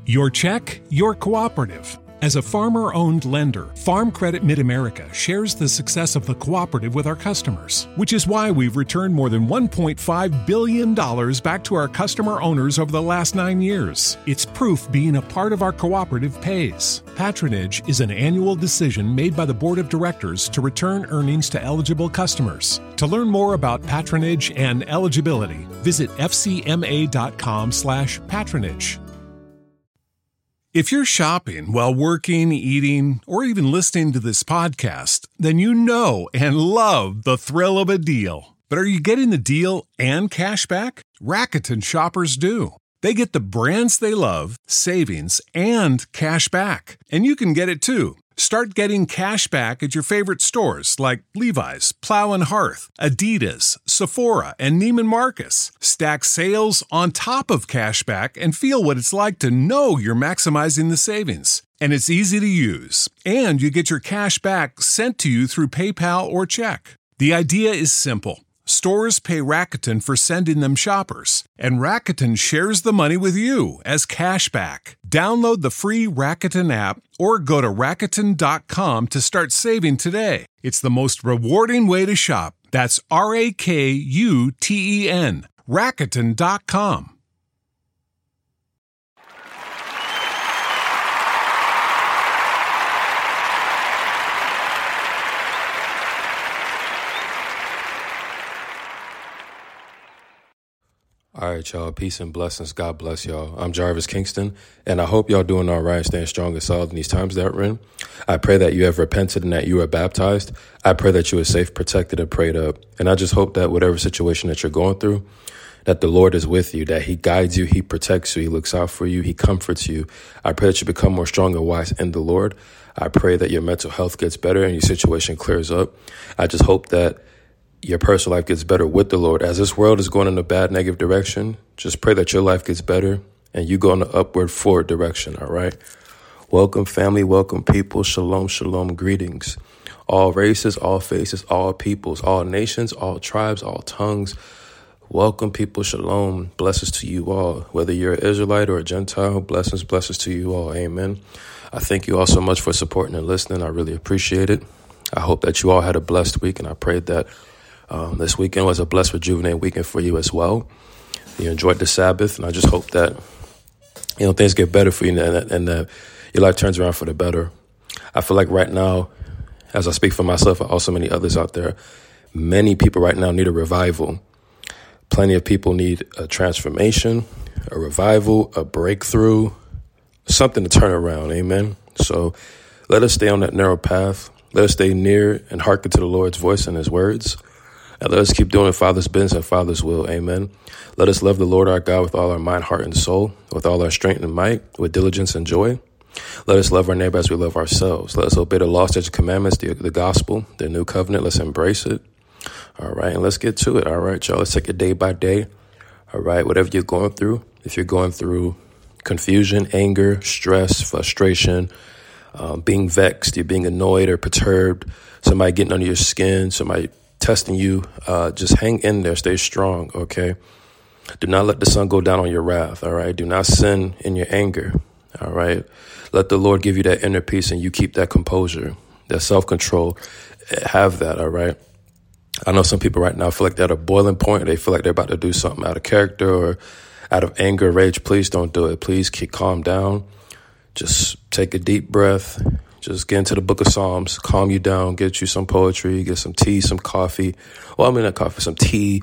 Your check, your cooperative. As a farmer-owned lender, Farm Credit Mid-America shares the success of the cooperative with our customers, which is why we've returned more than $1.5 billion back to our customer owners over the last 9 years. It's proof being a part of our cooperative pays. Patronage is an annual decision made by the Board of Directors to return earnings to eligible customers. To learn more about patronage and eligibility, visit fcma.com/patronage. If you're shopping while working, eating, or even listening to this podcast, then you know and love the thrill of a deal. But are you getting the deal and cash back? Rakuten shoppers do. They get the brands they love, savings, and cash back. And you can get it too. Start getting cash back at your favorite stores like Levi's, Plow and Hearth, Adidas, Sephora, and Neiman Marcus. Stack sales on top of cash back and feel what it's like to know you're maximizing the savings. And it's easy to use. And you get your cash back sent to you through PayPal or check. The idea is simple. Stores pay Rakuten for sending them shoppers, and Rakuten shares the money with you as cash back. Download the free Rakuten app or go to Rakuten.com to start saving today. It's the most rewarding way to shop. That's RAKUTEN. Rakuten.com. All right, y'all. Peace and blessings. God bless y'all. I'm Jarvis Kingston, and I hope y'all doing all right, staying strong and solid in these times that we're in. I pray that you have repented and that you are baptized. I pray that you are safe, protected, and prayed up. And I just hope that whatever situation that you're going through, that the Lord is with you, that he guides you, he protects you, he looks out for you, he comforts you. I pray that you become more strong and wise in the Lord. I pray that your mental health gets better and your situation clears up. I just hope that your personal life gets better with the Lord. As this world is going in a bad, negative direction, just pray that your life gets better and you go in the upward, forward direction, all right? Welcome, family. Welcome, people. Shalom, shalom. Greetings. All races, all faces, all peoples, all nations, all tribes, all tongues. Welcome, people. Shalom. Blessings to you all. Whether you're an Israelite or a Gentile, blessings to you all. Amen. I thank you all so much for supporting and listening. I really appreciate it. I hope that you all had a blessed week, and I pray that this weekend was a blessed, rejuvenating weekend for you as well. You enjoyed the Sabbath, and I just hope that, things get better for you and that your life turns around for the better. I feel like right now, as I speak for myself and also many others out there, many people right now need a revival. Plenty of people need a transformation, a revival, a breakthrough, something to turn around. Amen. So let us stay on that narrow path. Let us stay near and hearken to the Lord's voice and his words. And let us keep doing Father's business and Father's will. Amen. Let us love the Lord our God with all our mind, heart, and soul, with all our strength and might, with diligence and joy. Let us love our neighbor as we love ourselves. Let us obey the law, statutes, commandments, the gospel, the new covenant. Let's embrace it. All right. And let's get to it. All right, y'all. Let's take it day by day. All right. Whatever you're going through, if you're going through confusion, anger, stress, frustration, being vexed, you're being annoyed or perturbed, somebody getting under your skin, somebody testing you, just hang in there, stay strong, okay? Do not let the sun go down on your wrath, all right? Do not sin in your anger, all right? Let the Lord give you that inner peace and you keep that composure, that self-control. Have that, all right? I know some people right now feel like they're at a boiling point. They feel like they're about to do something out of character or out of anger, rage. Please don't do it. Please calm down. Just take a deep breath. Just get into the book of Psalms, calm you down, get you some poetry, get some tea, some coffee. Well, I mean, not coffee, some tea.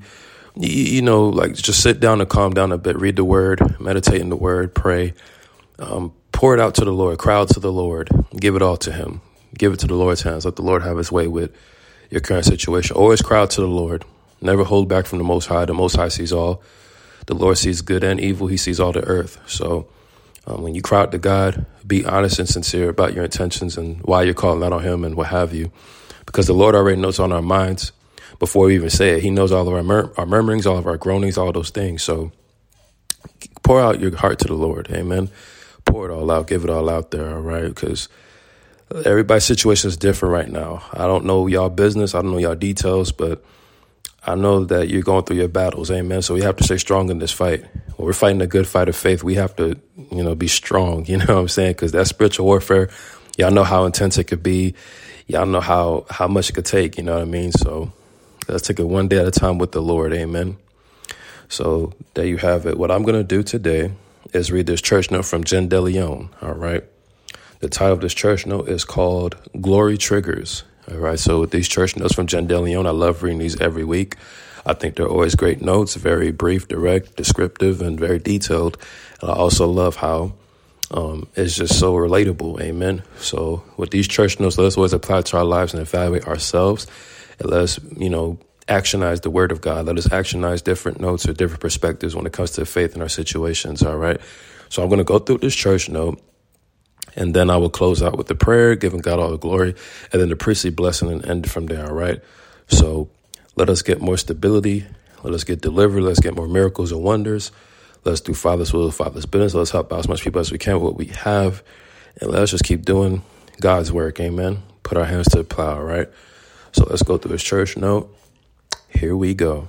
Just sit down and calm down a bit. Read the word, meditate in the word, pray. Pour it out to the Lord, cry out to the Lord. Give it all to him. Give it to the Lord's hands. Let the Lord have his way with your current situation. Always cry out to the Lord. Never hold back from the Most High. The Most High sees all. The Lord sees good and evil. He sees all the earth. So when you cry out to God, be honest and sincere about your intentions and why you're calling out on him and what have you. Because the Lord already knows on our minds before we even say it. He knows all of our murmurings, all of our groanings, all those things. So pour out your heart to the Lord. Amen. Pour it all out. Give it all out there. All right. Because everybody's situation is different right now. I don't know y'all business. I don't know y'all details, but I know that you're going through your battles, amen. So we have to stay strong in this fight. When we're fighting a good fight of faith, we have to, be strong, you know what I'm saying? Because that spiritual warfare, y'all know how intense it could be. Y'all know how much it could take, you know what I mean? So let's take it one day at a time with the Lord, amen. So there you have it. What I'm going to do today is read this church note from Jen DeLeon, all right? The title of this church note is called Glory Triggers. All right, so with these church notes from Jen DeLeon, I love reading these every week. I think they're always great notes, very brief, direct, descriptive, and very detailed. And I also love how it's just so relatable, amen. So with these church notes, let's always apply to our lives and evaluate ourselves. And let's, actionize the word of God. Let us actionize different notes or different perspectives when it comes to faith in our situations, all right? So I'm going to go through this church note. And then I will close out with the prayer, giving God all the glory, and then the priestly blessing and end from there, all right? So let us get more stability. Let us get delivered. Let's get more miracles and wonders. Let's do Father's will, Father's business. Let's help out as much people as we can with what we have. And let's just keep doing God's work, amen? Put our hands to the plow, all right? So let's go through his church note. Here we go.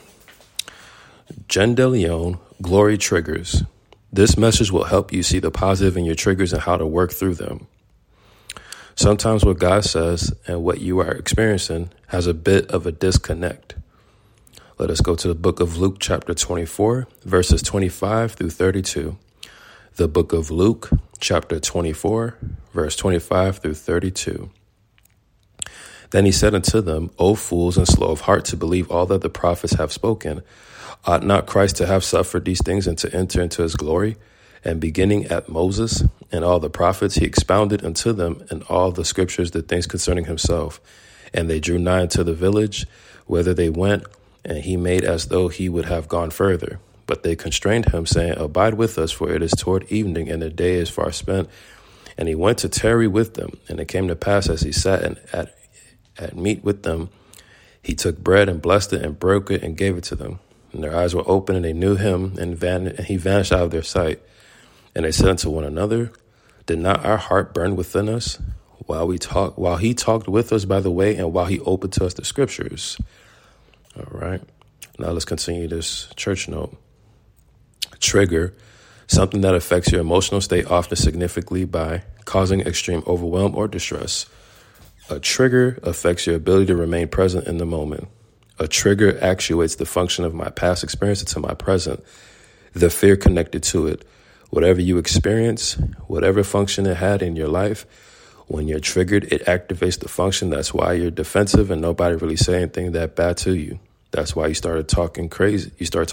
Jen DeLeon, Glory Triggers. This message will help you see the positive in your triggers and how to work through them. Sometimes what God says and what you are experiencing has a bit of a disconnect. Let us go to the book of Luke, chapter 24, verses 25 through 32. The book of Luke, chapter 24, verse 25 through 32. Then he said unto them, O fools and slow of heart to believe all that the prophets have spoken. Ought not Christ to have suffered these things and to enter into his glory? And beginning at Moses and all the prophets, he expounded unto them in all the scriptures the things concerning himself. And they drew nigh unto the village, whither they went, and he made as though he would have gone further. But they constrained him, saying, Abide with us, for it is toward evening, and the day is far spent. And he went to tarry with them. And it came to pass, as he sat at meat with them, he took bread and blessed it and broke it and gave it to them. And their eyes were open, and they knew him, and he vanished out of their sight. And they said unto one another, Did not our heart burn within us while he talked with us by the way, and while he opened to us the scriptures? All right. Now let's continue this church note. Trigger, something that affects your emotional state, often significantly by causing extreme overwhelm or distress. A trigger affects your ability to remain present in the moment. A trigger actuates the function of my past experience into my present, the fear connected to it. Whatever you experience, whatever function it had in your life, when you're triggered, it activates the function. That's why you're defensive and nobody really say anything that bad to you. That's why you started talking crazy.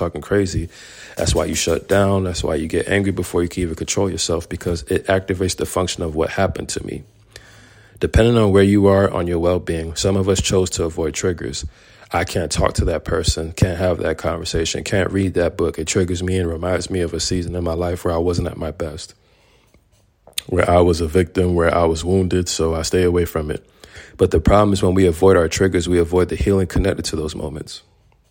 That's why you shut down. That's why you get angry before you can even control yourself, because it activates the function of what happened to me. Depending on where you are on your well-being, some of us chose to avoid triggers. I can't talk to that person, can't have that conversation, can't read that book. It triggers me and reminds me of a season in my life where I wasn't at my best, where I was a victim, where I was wounded, so I stay away from it. But the problem is when we avoid our triggers, we avoid the healing connected to those moments.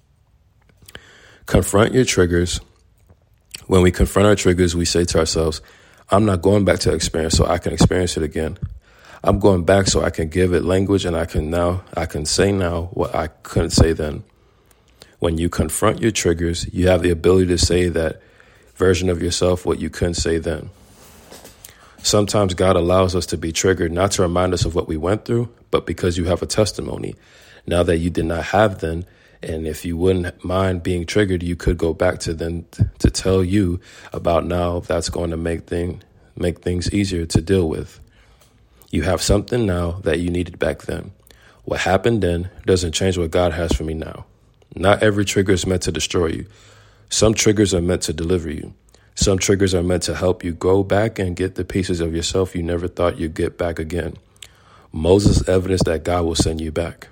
Confront your triggers. When we confront our triggers, we say to ourselves, I'm not going back to experience so I can experience it again. I'm going back so I can give it language, and I can say now what I couldn't say then. When you confront your triggers, you have the ability to say that version of yourself what you couldn't say then. Sometimes God allows us to be triggered, not to remind us of what we went through, but because you have a testimony now that you did not have then. And if you wouldn't mind being triggered, you could go back to then to tell you about now. That's going to make things easier to deal with. You have something now that you needed back then. What happened then doesn't change what God has for me now. Not every trigger is meant to destroy you. Some triggers are meant to deliver you. Some triggers are meant to help you go back and get the pieces of yourself you never thought you'd get back again. Moses evidence that God will send you back.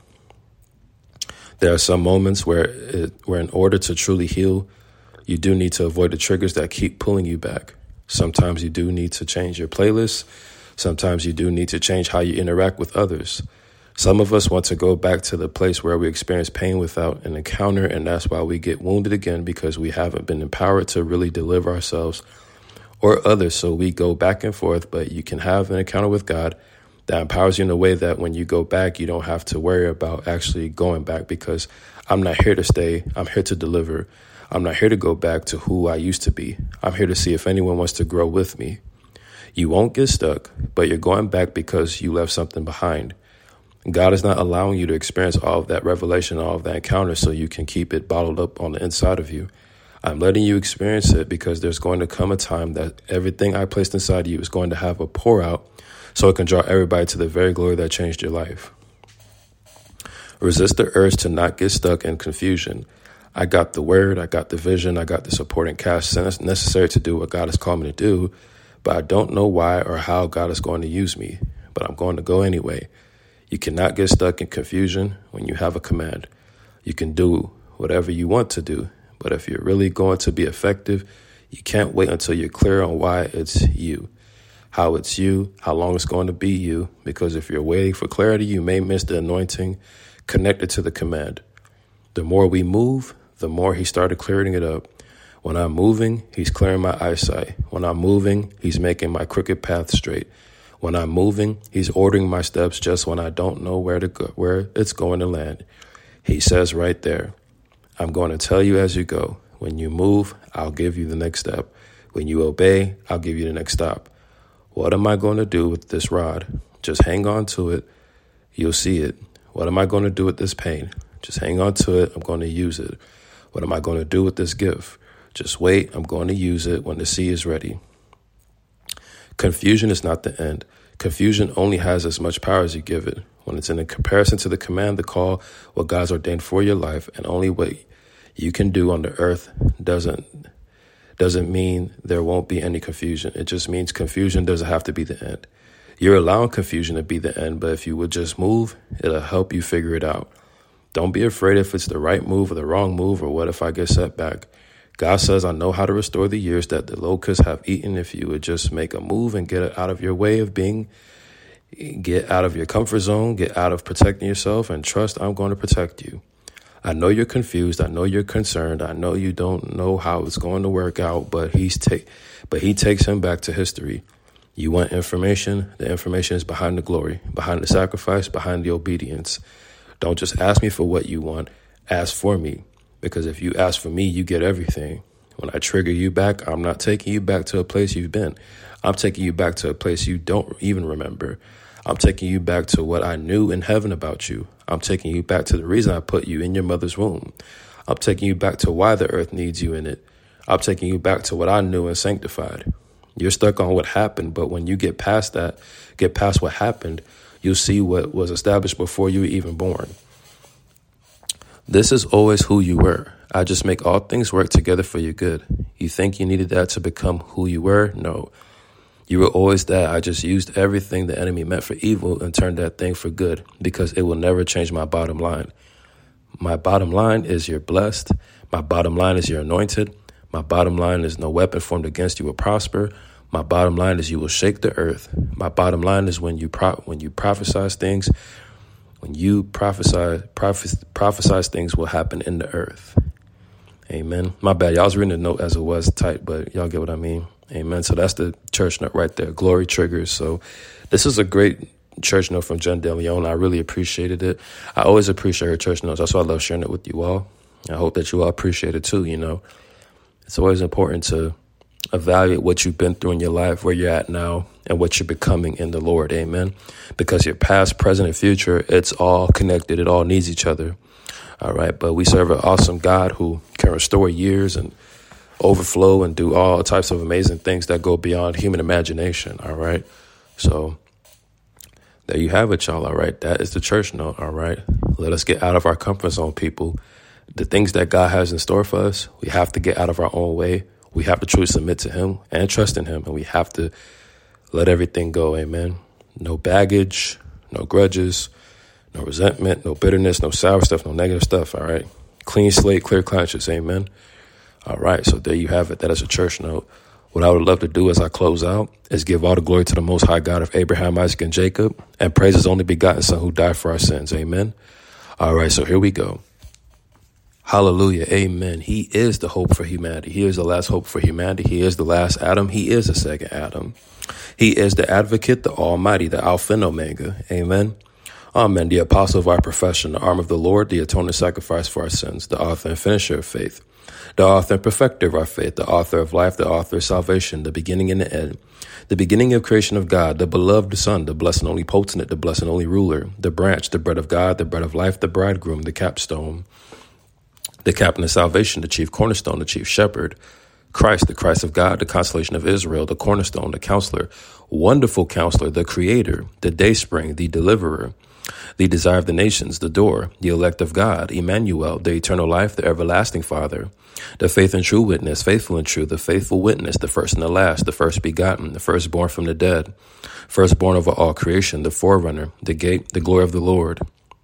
There are some moments where in order to truly heal, you do need to avoid the triggers that keep pulling you back. Sometimes you do need to change your playlist. Sometimes you do need to change how you interact with others. Some of us want to go back to the place where we experience pain without an encounter, and that's why we get wounded again, because we haven't been empowered to really deliver ourselves or others. So we go back and forth, but you can have an encounter with God, that empowers you in a way that when you go back, you don't have to worry about actually going back, because I'm not here to stay. I'm here to deliver. I'm not here to go back to who I used to be. I'm here to see if anyone wants to grow with me. You won't get stuck, but you're going back because you left something behind. God is not allowing you to experience all of that revelation, all of that encounter, so you can keep it bottled up on the inside of you. I'm letting you experience it because there's going to come a time that everything I placed inside you is going to have a pour out, so it can draw everybody to the very glory that changed your life. Resist the urge to not get stuck in confusion. I got the word, I got the vision, I got the supporting cast necessary to do what God has called me to do, but I don't know why or how God is going to use me, but I'm going to go anyway. You cannot get stuck in confusion when you have a command. You can do whatever you want to do, but if you're really going to be effective, you can't wait until you're clear on why it's you, how it's you, how long it's going to be you, because if you're waiting for clarity, you may miss the anointing connected to the command. The more we move, the more he started clearing it up. When I'm moving, he's clearing my eyesight. When I'm moving, he's making my crooked path straight. When I'm moving, he's ordering my steps just when I don't know where to go, where it's going to land. He says right there, I'm going to tell you as you go. When you move, I'll give you the next step. When you obey, I'll give you the next stop. What am I going to do with this rod? Just hang on to it. You'll see it. What am I going to do with this pain? Just hang on to it. I'm going to use it. What am I going to do with this gift? Just wait. I'm going to use it when the sea is ready. Confusion is not the end. Confusion only has as much power as you give it. When it's in a comparison to the command, the call, what God's ordained for your life, and only what you can do on the earth doesn't mean there won't be any confusion. It just means confusion doesn't have to be the end. You're allowing confusion to be the end, but if you would just move, it'll help you figure it out. Don't be afraid if it's the right move or the wrong move, or what if I get set back. God says, I know how to restore the years that the locusts have eaten if you would just make a move and get out of your way of being, get out of your comfort zone, get out of protecting yourself, and trust I'm going to protect you. I know you're confused. I know you're concerned. I know you don't know how it's going to work out, but he takes him back to history. You want information? The information is behind the glory, behind the sacrifice, behind the obedience. Don't just ask me for what you want. Ask for me. Because if you ask for me, you get everything. When I trigger you back, I'm not taking you back to a place you've been. I'm taking you back to a place you don't even remember. I'm taking you back to what I knew in heaven about you. I'm taking you back to the reason I put you in your mother's womb. I'm taking you back to why the earth needs you in it. I'm taking you back to what I knew and sanctified. You're stuck on what happened, but when you get past that, get past what happened, you'll see what was established before you were even born. This is always who you were. I just make all things work together for your good. You think you needed that to become who you were? No. You were always that. I just used everything the enemy meant for evil and turned that thing for good, because it will never change my bottom line. My bottom line is you're blessed. My bottom line is you're anointed. My bottom line is no weapon formed against you will prosper. My bottom line is you will shake the earth. My bottom line is when you prophesize things, when you prophesize things will happen in the earth. Amen. My bad. Y'all was reading the note as it was tight, but y'all get what I mean. Amen. So that's the church note right there. Glory triggers. So this is a great church note from Jen DeLeon. I really appreciated it. I always appreciate her church notes. That's why I love sharing it with you all. I hope that you all appreciate it too. You know, it's always important to evaluate what you've been through in your life, where you're at now, and what you're becoming in the Lord. Amen. Because your past, present, and future, it's all connected. It all needs each other. All right. But we serve an awesome God who can restore years and overflow and do all types of amazing things that go beyond human imagination. All right. So there you have it, y'all. All right. That is the church note. All right. Let us get out of our comfort zone, people. The things that God has in store for us, we have to get out of our own way. We have to truly submit to him and trust in him. And we have to let everything go. Amen. No baggage, no grudges, no resentment, no bitterness, no sour stuff, no negative stuff. All right. Clean slate, clear conscience. Amen. All right. So there you have it. That is a church note. What I would love to do as I close out is give all the glory to the Most High God of Abraham, Isaac, and Jacob, and praise his only begotten Son who died for our sins. Amen. All right. So here we go. Hallelujah. Amen. He is the hope for humanity. He is the last hope for humanity. He is the last Adam. He is the second Adam. He is the advocate, the Almighty, the Alpha and Omega. Amen. Amen. The apostle of our profession, the arm of the Lord, the atoning sacrifice for our sins, the author and finisher of faith, the author and perfecter of our faith, the author of life, the author of salvation, the beginning and the end, the beginning of creation of God, the beloved Son, the blessed and only potentate, the blessed and only ruler, the branch, the bread of God, the bread of life, the bridegroom, the capstone, the captain of salvation, the chief cornerstone, the chief shepherd, Christ, the Christ of God, the consolation of Israel, the cornerstone, the counselor, wonderful counselor, the creator, the dayspring, the deliverer, the desire of the nations, the door, the elect of God, Emmanuel, the eternal life, the everlasting Father, the faith and true witness, faithful and true, the faithful witness, the first and the last, the first begotten, the firstborn from the dead, firstborn over all creation, the forerunner, the gate, the glory of the Lord,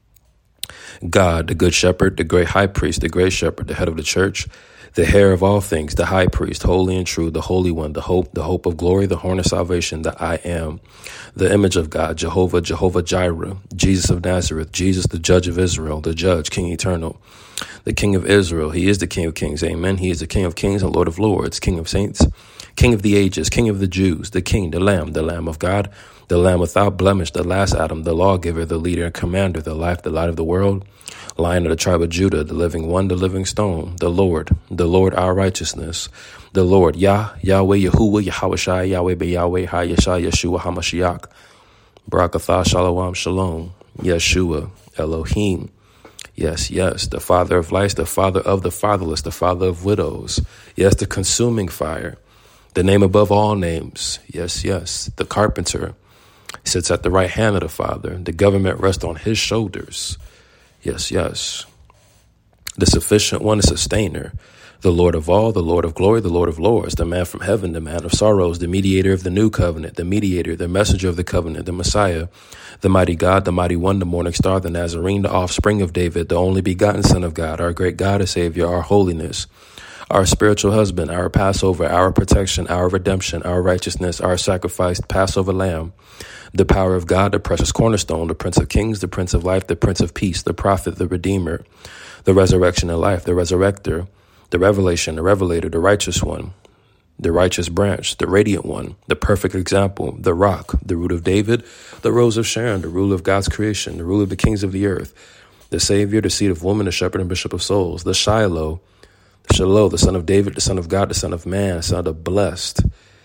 God, the good shepherd, the great high priest, the great shepherd, the head of the church, the heir of all things, the high priest, holy and true, the holy one, the hope of glory, the horn of salvation, the I am, the image of God, Jehovah, Jehovah Jireh, Jesus of Nazareth, Jesus, the judge of Israel, the judge, King eternal, the King of Israel. He is the King of kings. Amen. He is the King of kings and Lord of lords, King of saints, King of the ages, King of the Jews, the King, the Lamb of God, the Lamb without blemish, the last Adam, the lawgiver, the leader and commander, the life, the light of the world, Lion of the tribe of Judah, the living one, the living stone, the Lord our righteousness, the Lord, Yahweh, Yahuwah, Yahweh Yahweh, Yahweh, Hayashah, Yeshua, HaMashiach, Barakatah, Shalom, Shalom, Yeshua, Elohim. Yes, the Father of lights, the Father of the fatherless, the Father of widows. Yes, the consuming fire, the name above all names. Yes, the carpenter sits at the right hand of the Father. The government rests on his shoulders. Yes. The sufficient one, the sustainer, the Lord of all, the Lord of glory, the Lord of lords, the man from heaven, the man of sorrows, the mediator of the new covenant, the mediator, the messenger of the covenant, the Messiah, the mighty God, the mighty one, the morning star, the Nazarene, the offspring of David, the only begotten Son of God, our great God and Savior, our holiness, our spiritual husband, our Passover, our protection, our redemption, our righteousness, our sacrificed Passover lamb, the power of God, the precious cornerstone, the Prince of Kings, the Prince of Life, the Prince of Peace, the Prophet, the Redeemer, the resurrection and life, the resurrector, the revelation, the revelator, the righteous one, the righteous branch, the radiant one, the perfect example, the rock, the root of David, the rose of Sharon, the ruler of God's creation, the ruler of the kings of the earth, the Savior, the seed of woman, the shepherd and bishop of souls, the Shiloh, the son of David, the son of God, the son of man, son of the blessed.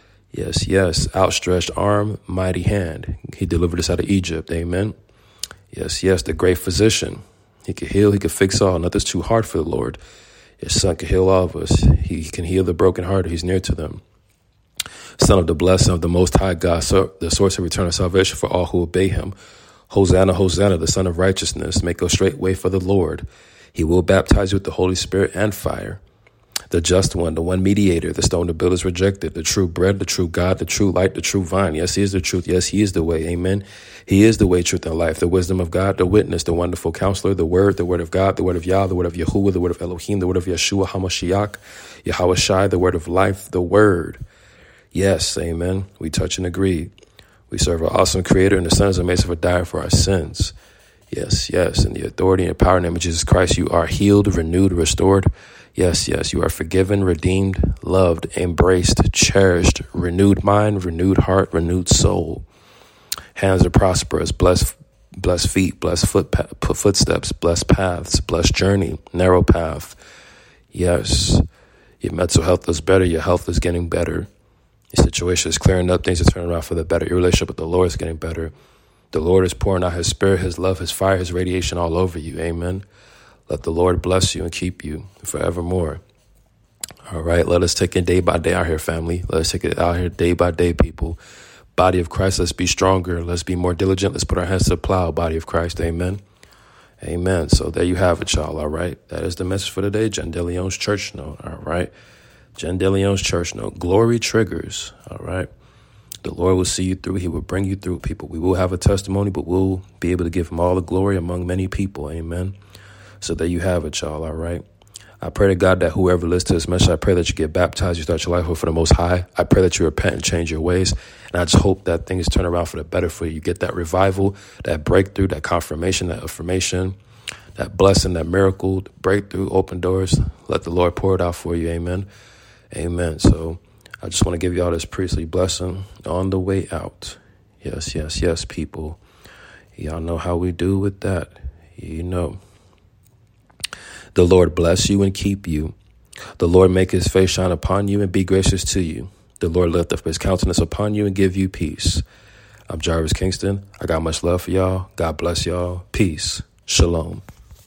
Yes, outstretched arm, mighty hand. He delivered us out of Egypt. Amen. Yes, the great physician. He can heal, he can fix all. Nothing's too hard for the Lord. His Son can heal all of us. He can heal the brokenhearted. He's near to them. Son of the blessed, Son of the Most High God, the source of eternal salvation for all who obey him. Hosanna, Hosanna, the Son of righteousness. Make a straight way for the Lord. He will baptize you with the Holy Spirit and fire. The just one, the one mediator, the stone the builders rejected, the true bread, the true God, the true light, the true vine. Yes, he is the truth. Yes, he is the way. Amen. He is the way, truth, and life, the wisdom of God, the witness, the wonderful counselor, the word of God, the word of Yah, the word of Yahuwah, the word of Elohim, the word of Yeshua, HaMashiach, Yahweh Shai, the word of life, the word. Yes, amen. We touch and agree. We serve an awesome creator, and the Son is amazing for dying for our sins. Yes. In the authority and power name of Jesus Christ, you are healed, renewed, restored. Yes, you are forgiven, redeemed, loved, embraced, cherished, renewed mind, renewed heart, renewed soul. Hands are prosperous, blessed feet, blessed footsteps, blessed paths, blessed journey, narrow path. Yes, your mental health is better, your health is getting better. Your situation is clearing up, things are turning around for the better. Your relationship with the Lord is getting better. The Lord is pouring out his spirit, his love, his fire, his radiation all over you. Amen. Let the Lord bless you and keep you forevermore. All right, let us take it day by day out here, family. Let us take it out here day by day, people. Body of Christ, let's be stronger. Let's be more diligent. Let's put our hands to the plow, body of Christ. Amen. So there you have it, y'all. All right. That is the message for today. Jen DeLeon's church note. All right. Jen DeLeon's church note. Glory triggers. All right. The Lord will see you through. He will bring you through, people. We will have a testimony, but we'll be able to give him all the glory among many people. Amen. So there you have it, y'all. All right. I pray to God that whoever listens to this message, I pray that you get baptized, you start your life for the Most High. I pray that you repent and change your ways. And I just hope that things turn around for the better for you. You get that revival, that breakthrough, that confirmation, that affirmation, that blessing, that miracle, breakthrough, open doors. Let the Lord pour it out for you. Amen. So I just want to give y'all this priestly blessing on the way out. Yes, yes, yes, people. Y'all know how we do with that. You know. The Lord bless you and keep you. The Lord make his face shine upon you and be gracious to you. The Lord lift up his countenance upon you and give you peace. I'm Jarvis Kingston. I got much love for y'all. God bless y'all. Peace. Shalom.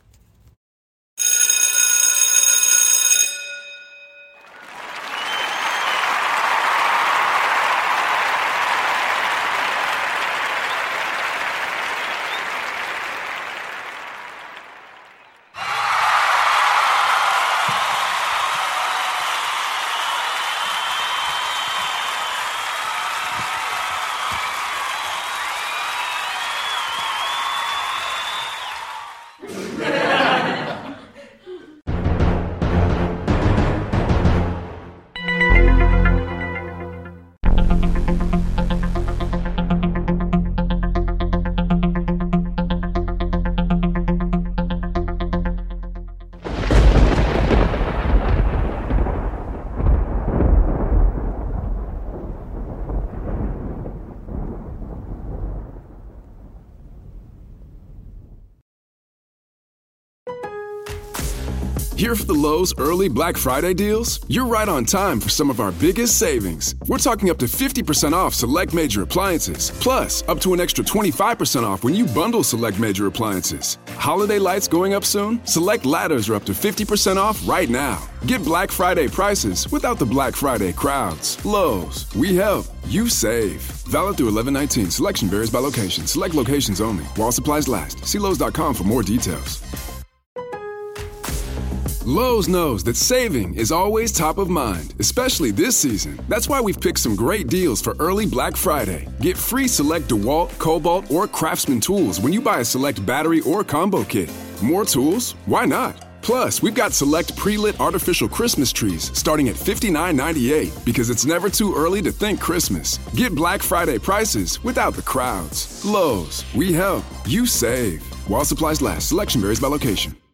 Here for the Lowe's early Black Friday deals? You're right on time for some of our biggest savings. We're talking up to 50% off select major appliances, plus up to an extra 25% off when you bundle select major appliances. Holiday lights going up soon? Select ladders are up to 50% off right now. Get Black Friday prices without the Black Friday crowds. Lowe's, we help, you save. Valid through 11/19. Selection varies by location. Select locations only. While supplies last. See Lowe's.com for more details. Lowe's knows that saving is always top of mind, especially this season. That's why we've picked some great deals for early Black Friday. Get free select DeWalt, Cobalt, or Craftsman tools when you buy a select battery or combo kit. More tools? Why not? Plus, we've got select pre-lit artificial Christmas trees starting at $59.98 because it's never too early to think Christmas. Get Black Friday prices without the crowds. Lowe's, we help, you save. While supplies last, selection varies by location.